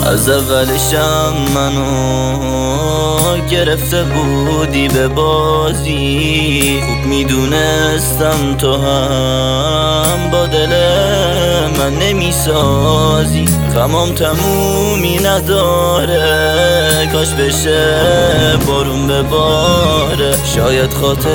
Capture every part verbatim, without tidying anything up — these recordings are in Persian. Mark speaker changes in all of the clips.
Speaker 1: از اولشم منو گرفته بودی به بازی، خوب میدونستم تو هم با دل من نمیسازی. غمام تمومی نداره، کاش بشه بارون بباره، شاید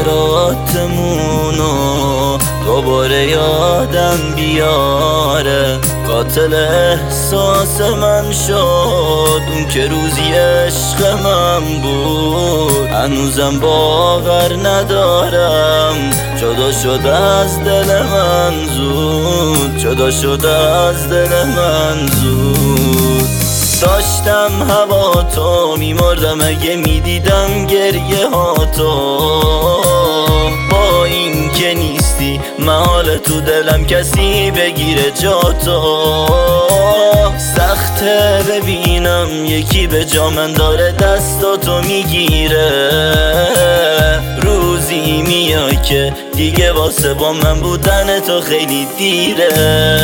Speaker 1: خاطراتمونو دوباره یادم بیاره. قاتل احساس من شد اون که روزی عشق من بود، هنوزم باور ندارم جدا شد از دل من زود، جدا شد از دل من زود. داشتم هوا تو میمردم اگه میدیدم گریه ها تو، با این که نیستی محال تو دلم کسی بگیره جا تو. سخته ببینم یکی به جا من داره دستاتو میگیره، روزی میای که دیگه واسه با من بودن تو خیلی دیره.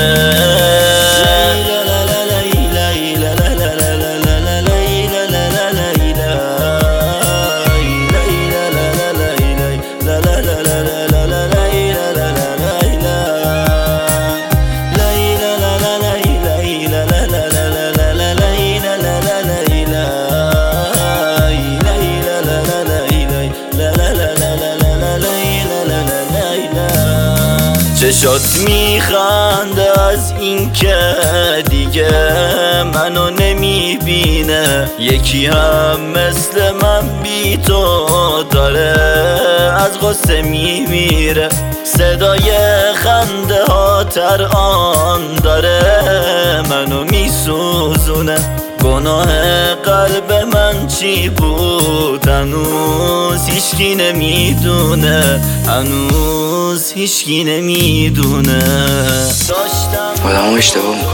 Speaker 1: چشات میخنده از این که دیگه منو نمیبینه، یکی هم مثل من بی تو داره از غصه میمیره. صدای خنده ها تران داره منو میسوزونه، گناه قلب من چی بود هنوز هیچکی نمیدونه، هنوز هیچکی نمیدونه.
Speaker 2: آدم ها اشتباه میکنه،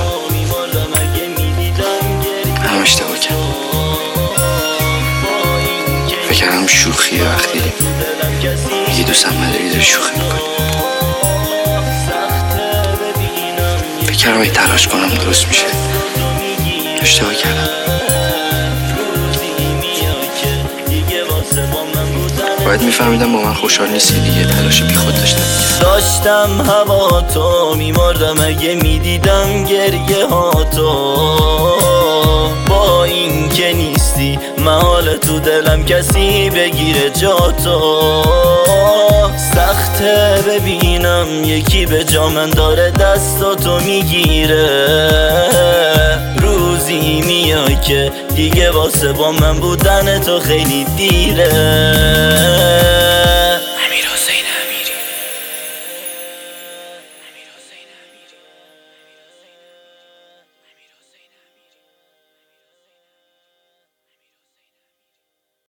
Speaker 2: هم اشتباه کرد. فکرم شوخیه وقتی میگی دوستم نداری داری شوخی میکنی. فکرم اگه تلاش کنم درست میشه، اشتباه کردم. باید میفهمیدم با من خوشحال نیستی دیگه، تلاش بی خود داشتم.
Speaker 1: داشتم هوا تو میمردم اگه میدیدم گریه ها تو، با این که نیستی محال تو دلم کسی بگیره جا تو. سخته ببینم یکی به جا من داره دستاتو میگیره، روزی میای که دیگه واسه با من بودن تو خیلی دیره.